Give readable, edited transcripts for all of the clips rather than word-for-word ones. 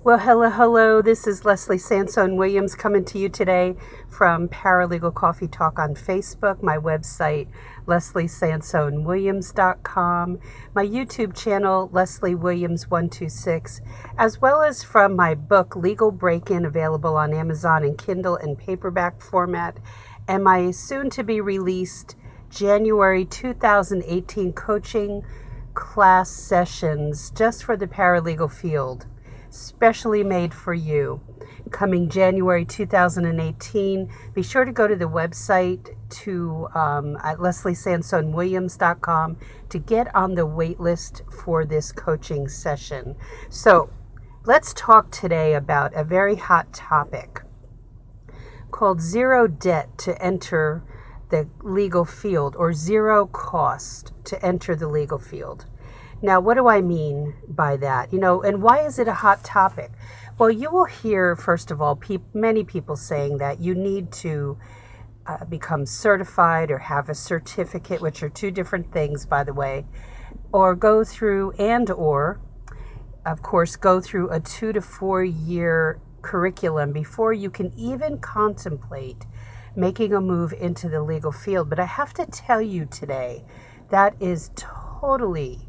Well, hello, hello. This is Leslie Sansone Williams coming to you today from Paralegal Coffee Talk on Facebook, my website, lesliesansonewilliams.com, my YouTube channel, Leslie Williams 126, as well as from my book, Legal Break-In, available on Amazon in Kindle and paperback format, and my soon-to-be released January 2018 coaching class sessions just for the paralegal field, specially made for you, coming January 2018. Be sure to go to the website at lesliesansonewilliams.com to get on the wait list for this coaching session. So let's talk today about a very hot topic called zero debt to enter the legal field, or zero cost to enter the legal field. Now, what do I mean by that? And why is it a hot topic? Well, you will hear, first of all, many people saying that you need to become certified or have a certificate, which are two different things, by the way, or go through of course, go through a 2 to 4 year curriculum before you can even contemplate making a move into the legal field. But I have to tell you today, that is totally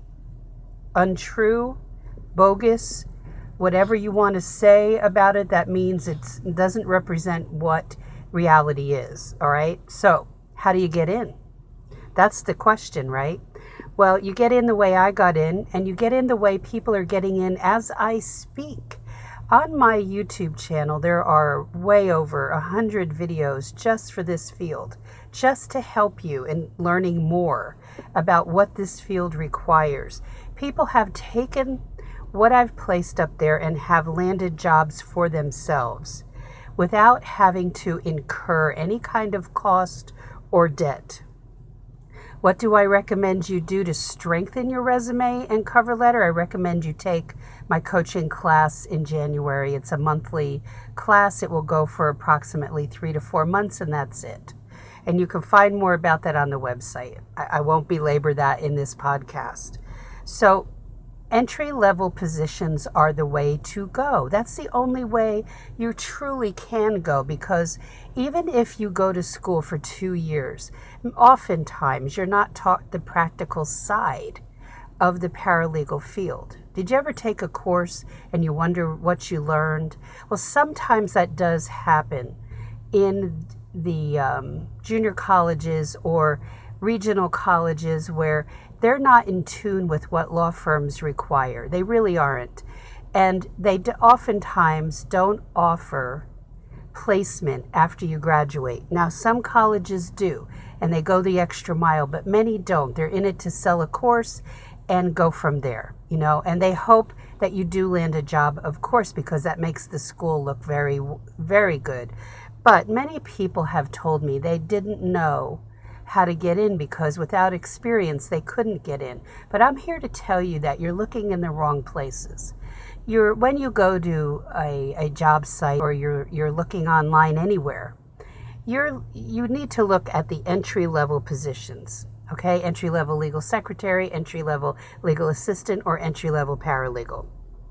untrue, bogus, whatever you want to say about it. That means it doesn't represent what reality is. All right. So how do you get in? That's the question, right? Well, you get in the way I got in, and you get in the way people are getting in as I speak. On my YouTube channel, there are way over 100 videos just for this field, just to help you in learning more about what this field requires. People have taken what I've placed up there and have landed jobs for themselves without having to incur any kind of cost or debt. What do I recommend you do to strengthen your resume and cover letter? I recommend you take my coaching class in January. It's a monthly class. It will go for approximately 3 to 4 months, and that's it. And you can find more about that on the website. I won't belabor that in this podcast. So entry-level positions are the way to go. That's the only way you truly can go, because even if you go to school for 2 years, oftentimes you're not taught the practical side of the paralegal field. Did you ever take a course and you wonder what you learned? Well, sometimes that does happen in the junior colleges or regional colleges where they're not in tune with what law firms require. They really aren't. And they oftentimes don't offer placement after you graduate. Now, some colleges do, and they go the extra mile, but many don't. They're in it to sell a course and go from there, and they hope that you do land a job, of course, because that makes the school look very, very good. But many people have told me they didn't know how to get in because without experience, they couldn't get in. But I'm here to tell you that you're looking in the wrong places. When you go to a job site, or you're looking online anywhere, you need to look at the entry-level positions. Okay, entry-level legal secretary, entry-level legal assistant, or entry-level paralegal.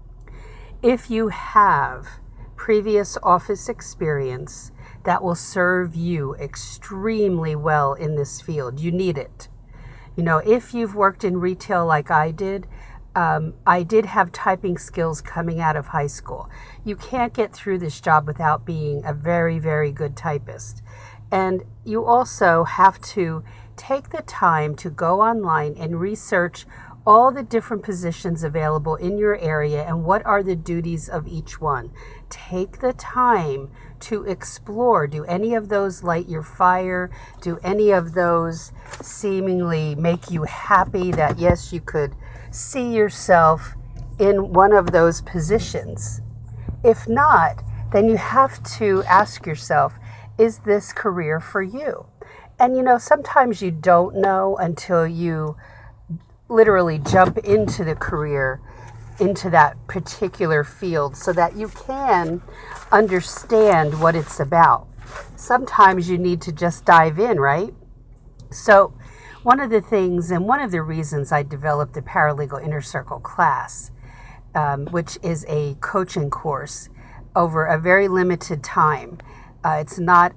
If you have previous office experience, that will serve you extremely well in this field. You need it. If you've worked in retail like I did have typing skills coming out of high school. You can't get through this job without being a very, very good typist. And you also have to take the time to go online and research all the different positions available in your area and what are the duties of each one. Take the time to explore. Do any of those light your fire? Do any of those seemingly make you happy that, yes, you could see yourself in one of those positions? If not, then you have to ask yourself, is this career for you? And sometimes you don't know until you literally jump into the career, into that particular field, so that you can understand what it's about. Sometimes you need to just dive in, right? So one of the things and one of the reasons I developed the Paralegal Inner Circle class which is a coaching course over a very limited time. It's not,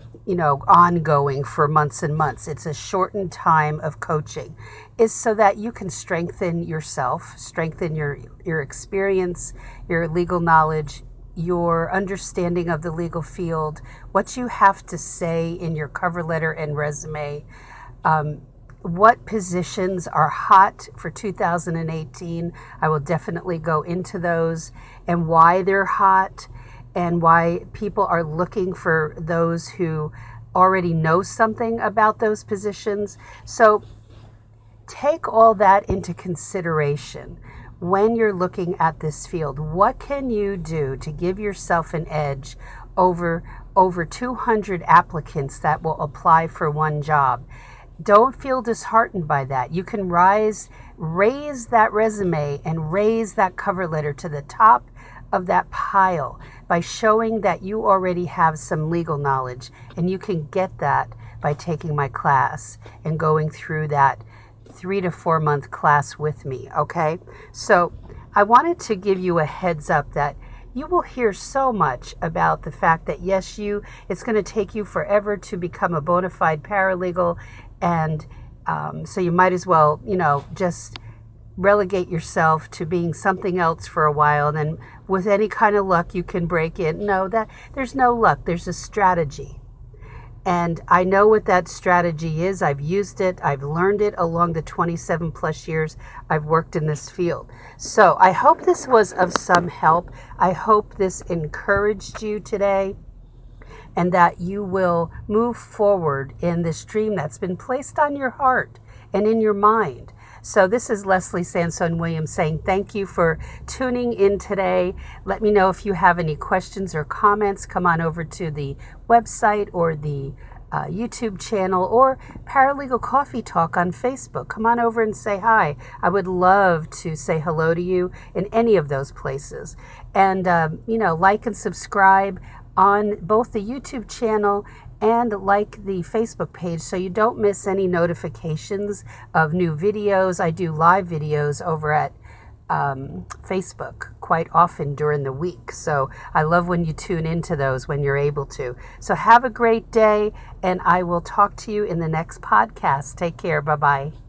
ongoing for months and months. It's a shortened time of coaching, is so that you can strengthen yourself, strengthen your experience, your legal knowledge, your understanding of the legal field, what you have to say in your cover letter and resume, um, what positions are hot for 2018. I will definitely go into those and why they're hot and why people are looking for those who already know something about those positions. So take all that into consideration when you're looking at this field. What can you do to give yourself an edge over 200 applicants that will apply for one job? Don't feel disheartened by that. You can raise that resume and raise that cover letter to the top of that pile by showing that you already have some legal knowledge, and you can get that by taking my class and going through that 3 to 4 month class with me. Okay, so I wanted to give you a heads up that you will hear so much about the fact that yes, it's going to take you forever to become a bona fide paralegal, and so you might as well, just relegate yourself to being something else for a while. And then with any kind of luck, you can break in. No, that there's no luck. There's a strategy. And I know what that strategy is. I've used it. I've learned it along the 27 plus years I've worked in this field. So I hope this was of some help. I hope this encouraged you today and that you will move forward in this dream that's been placed on your heart and in your mind. So this is Leslie Sansone Williams saying thank you for tuning in today. Let me know if you have any questions or comments. Come on over to the website or the YouTube channel or Paralegal Coffee Talk on Facebook. Come on over and say hi. I would love to say hello to you in any of those places. And, like and subscribe on both the YouTube channel and like the Facebook page so you don't miss any notifications of new videos. I do live videos over at Facebook quite often during the week. So I love when you tune into those when you're able to. So have a great day, and I will talk to you in the next podcast. Take care. Bye-bye.